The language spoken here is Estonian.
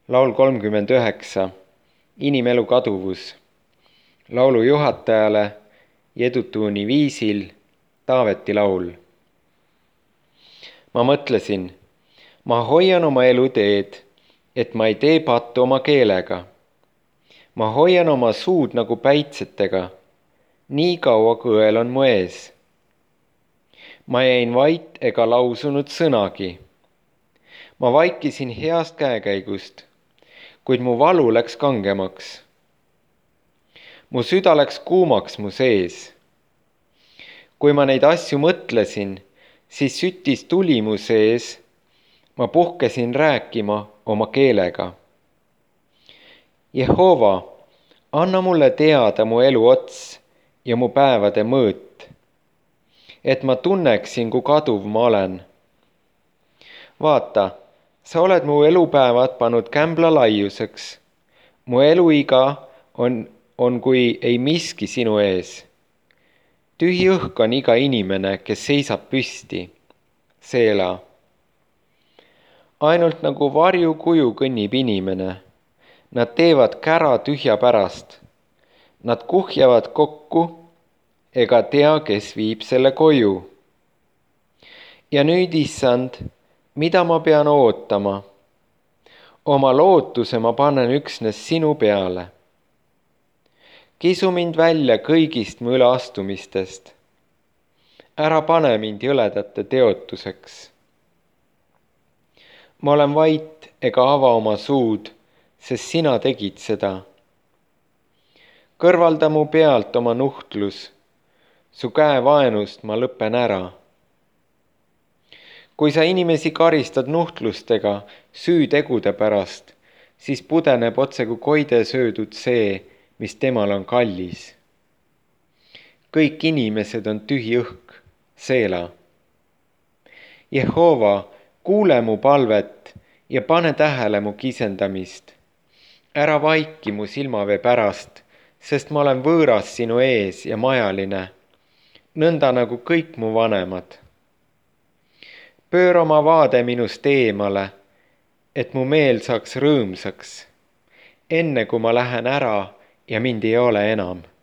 Laul 39. Inimelu kaduvus. Laulu juhatajale Jedutuuni viisil Taaveti laul. Ma mõtlesin, ma hoian oma eluteed, et ma ei tee pattu oma keelega. Ma hoian oma suud nagu päitsetega, nii kaua kui õel on mu ees. Ma jäin vait ega lausunud sõnagi. Ma vaikisin heast käekäigust, kuid mu valu läks kangemaks. Mu süda läks kuumaks mu sees. Kui ma neid asju mõtlesin, siis süttis tuli mu sees. Ma puhkesin rääkima oma keelega. Jehova, anna mulle teada mu elu ots ja mu päevade mõõt, et ma tunneksin, kui kaduv ma olen. Vaata, sa oled mu elupäevad pannud kämbla laiuseks. Mu eluiga on kui ei miski sinu ees. Tühi õhk on iga inimene, kes seisab püsti. Seela. Ainult nagu varjukuju kõnnib inimene. Nad teevad kära tühja pärast. Nad kuhjavad kokku, ega tea, kes viib selle koju. Ja nüüd, issand, mida ma pean ootama? Oma lootuse ma panen üksnes sinu peale. Kisu mind välja kõigist mu üleastumistest. Ära pane mind jõledate teotuseks. Ma olen vait ega ava oma suud, sest sina tegid seda. Kõrvalda mu pealt oma nuhtlus, su käe vaenust ma lõpen ära. Kui sa inimesi karistad nuhtlustega süütegude pärast, siis pudeneb otse kui koide söödud see, mis temal on kallis. Kõik inimesed on tühi õhk, seela. Jehova, kuule mu palvet ja pane tähele mu kisendamist. Ära vaiki mu silmavee pärast, sest ma olen võõras sinu ees ja majaline, nõnda nagu kõik mu vanemad. Pööra oma vaade minust eemale, et mu meel saaks rõõmsaks, enne kui ma lähen ära ja mind ei ole enam.